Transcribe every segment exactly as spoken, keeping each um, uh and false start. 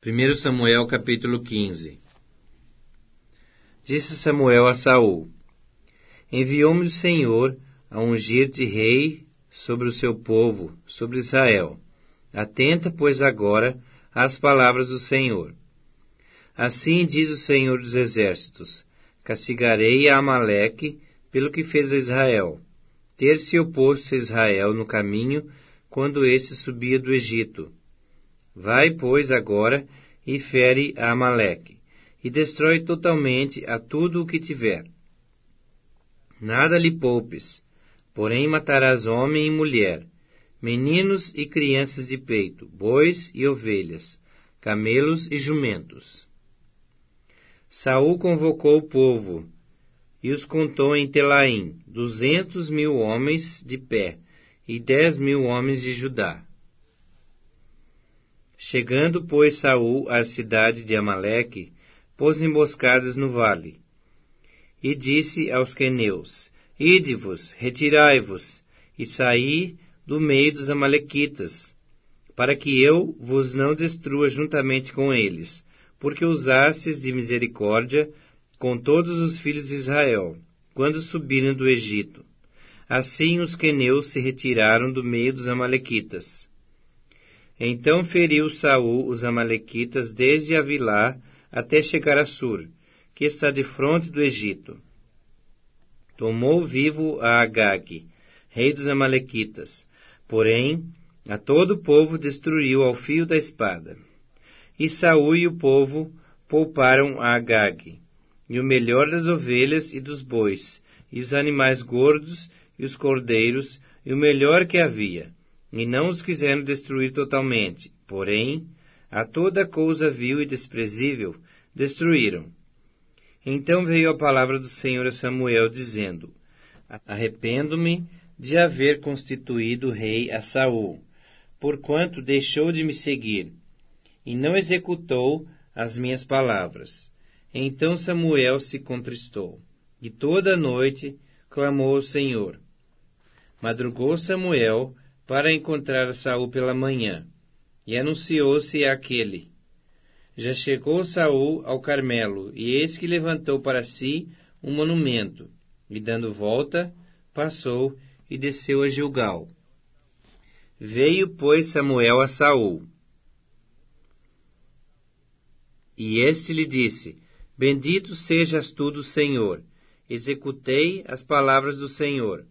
primeiro Samuel capítulo quinze. Disse Samuel a Saul: Enviou-me o Senhor a ungir-te rei sobre o seu povo, sobre Israel. Atenta, pois, agora às palavras do Senhor. Assim diz o Senhor dos Exércitos: castigarei a Amaleque pelo que fez a Israel, ter se oposto a Israel no caminho quando este subia do Egito. Vai, pois, agora e fere a Amaleque, e destrói totalmente a tudo o que tiver. Nada lhe poupes, porém matarás homem e mulher, meninos e crianças de peito, bois e ovelhas, camelos e jumentos. Saul convocou o povo, e os contou em Telaim, duzentos mil homens de pé, e dez mil homens de Judá. Chegando, pois, Saul à cidade de Amaleque, pôs emboscadas no vale. E disse aos queneus: Ide-vos, retirai-vos, e saí do meio dos amalequitas, para que eu vos não destrua juntamente com eles, porque usastes de misericórdia com todos os filhos de Israel, quando subiram do Egito. Assim os queneus se retiraram do meio dos amalequitas. Então feriu Saul os amalequitas desde Avilá até chegar a Sur, que está defronte do Egito. Tomou vivo a Agag, rei dos amalequitas, porém a todo o povo destruiu ao fio da espada. E Saul e o povo pouparam a Agag, e o melhor das ovelhas e dos bois, e os animais gordos e os cordeiros, e o melhor que havia, e não os quiseram destruir totalmente, porém, a toda coisa vil e desprezível destruíram. Então veio a palavra do Senhor a Samuel, dizendo: Arrependo-me de haver constituído rei a Saul, porquanto deixou de me seguir, e não executou as minhas palavras. Então Samuel se contristou, e toda a noite clamou ao Senhor. Madrugou Samuel para encontrar a Saul pela manhã, e anunciou-se àquele: Já chegou Saul ao Carmelo, e eis que levantou para si um monumento, e dando volta, passou e desceu a Gilgal. Veio, pois, Samuel a Saul, e este lhe disse: Bendito sejas tu do Senhor, executei as palavras do Senhor.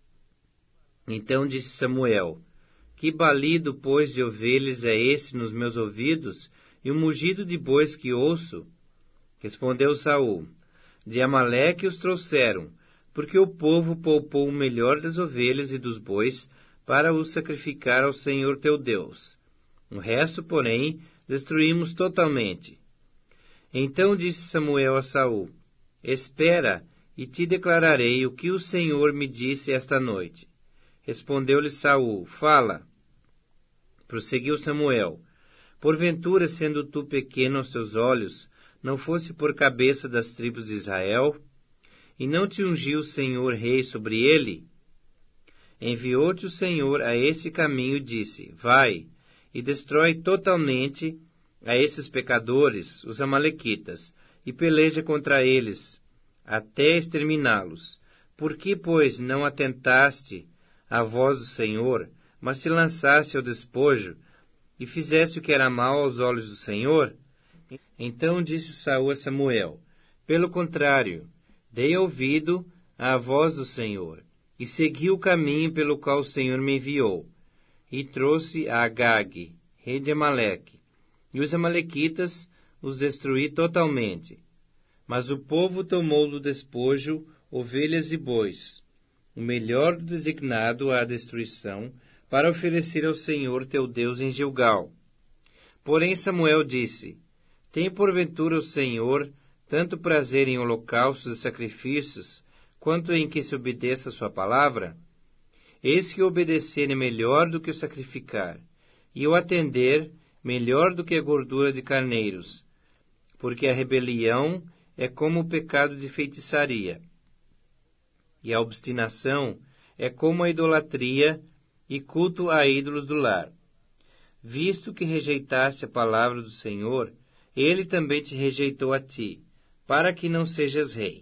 Então disse Samuel: Que balido, pois, de ovelhas é esse nos meus ouvidos, e o mugido de bois que ouço? Respondeu Saul: De Amaleque os trouxeram, porque o povo poupou o melhor das ovelhas e dos bois para os sacrificar ao Senhor teu Deus. O resto, porém, destruímos totalmente. Então disse Samuel a Saul: Espera, e te declararei o que o Senhor me disse esta noite. Respondeu-lhe Saul: Fala. Prosseguiu Samuel: Porventura, sendo tu pequeno aos teus olhos, não fosse por cabeça das tribos de Israel? E não te ungiu o Senhor rei sobre ele? Enviou-te o Senhor a esse caminho e disse: Vai, e destrói totalmente a esses pecadores, os amalequitas, e peleja contra eles, até exterminá-los. Por que, pois, não atentaste à voz do Senhor, mas se lançaste ao despojo, e fizeste o que era mal aos olhos do Senhor? Então disse Saul a Samuel: Pelo contrário, dei ouvido à voz do Senhor, e segui o caminho pelo qual o Senhor me enviou, e trouxe a Agag, rei de Amaleque, e os amalequitas os destruí totalmente. Mas o povo tomou do despojo ovelhas e bois, o melhor designado à destruição, para oferecer ao Senhor teu Deus em Gilgal. Porém Samuel disse: Tem porventura o Senhor tanto prazer em holocaustos e sacrifícios, quanto em que se obedeça a sua palavra? Eis que o obedecer é melhor do que o sacrificar, e o atender melhor do que a gordura de carneiros, porque a rebelião é como o pecado de feitiçaria, e a obstinação é como a idolatria e culto a ídolos do lar. visto que rejeitaste a palavra do Senhor, ele também te rejeitou a ti, para que não sejas rei.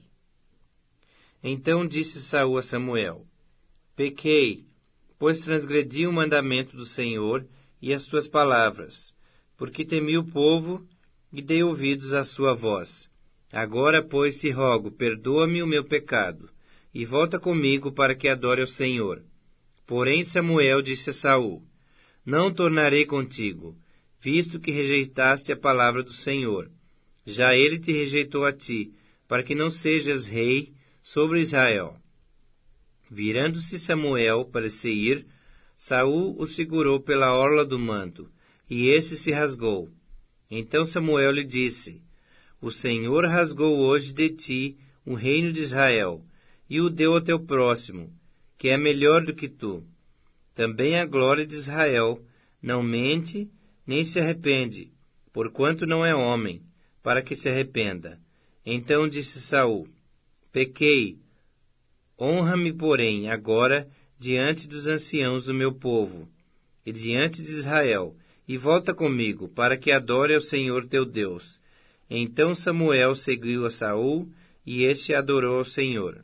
Então disse Saul a Samuel: Pequei, pois transgredi o mandamento do Senhor e as tuas palavras, porque temi o povo e dei ouvidos à sua voz. Agora, pois, te rogo, perdoa-me o meu pecado, e volta comigo para que adore ao Senhor. Porém Samuel disse a Saul: Não tornarei contigo, visto que rejeitaste a palavra do Senhor. Já ele te rejeitou a ti, para que não sejas rei sobre Israel. Virando-se Samuel para se ir, Saul o segurou pela orla do manto, e esse se rasgou. Então Samuel lhe disse: O Senhor rasgou hoje de ti o reino de Israel, e o deu ao teu próximo, que é melhor do que tu. Também a glória de Israel não mente, nem se arrepende, porquanto não é homem, para que se arrependa. Então disse Saul: Pequei, honra-me, porém, agora diante dos anciãos do meu povo, e diante de Israel, e volta comigo, para que adore ao Senhor teu Deus. Então Samuel seguiu a Saul, e este adorou ao Senhor.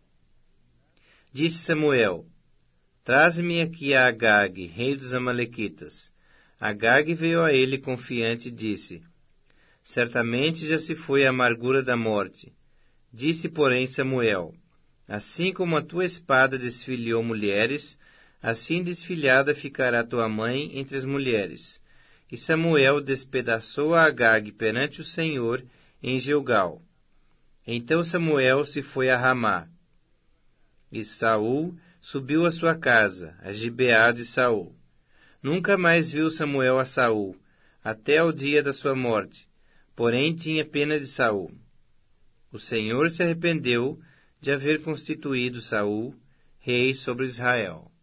Disse Samuel: Traze-me aqui a Agag, rei dos Amalequitas. Agag veio a ele confiante e disse: Certamente já se foi a amargura da morte. Disse, porém, Samuel: Assim como a tua espada desfilhou mulheres, assim desfilhada ficará tua mãe entre as mulheres. E Samuel despedaçou a Agag perante o Senhor em Gilgal. Então Samuel se foi a Ramá. E Saul subiu à sua casa, a Gibeá de Saul. Nunca mais viu Samuel a Saul, até o dia da sua morte, porém tinha pena de Saul. O Senhor se arrependeu de haver constituído Saul rei sobre Israel.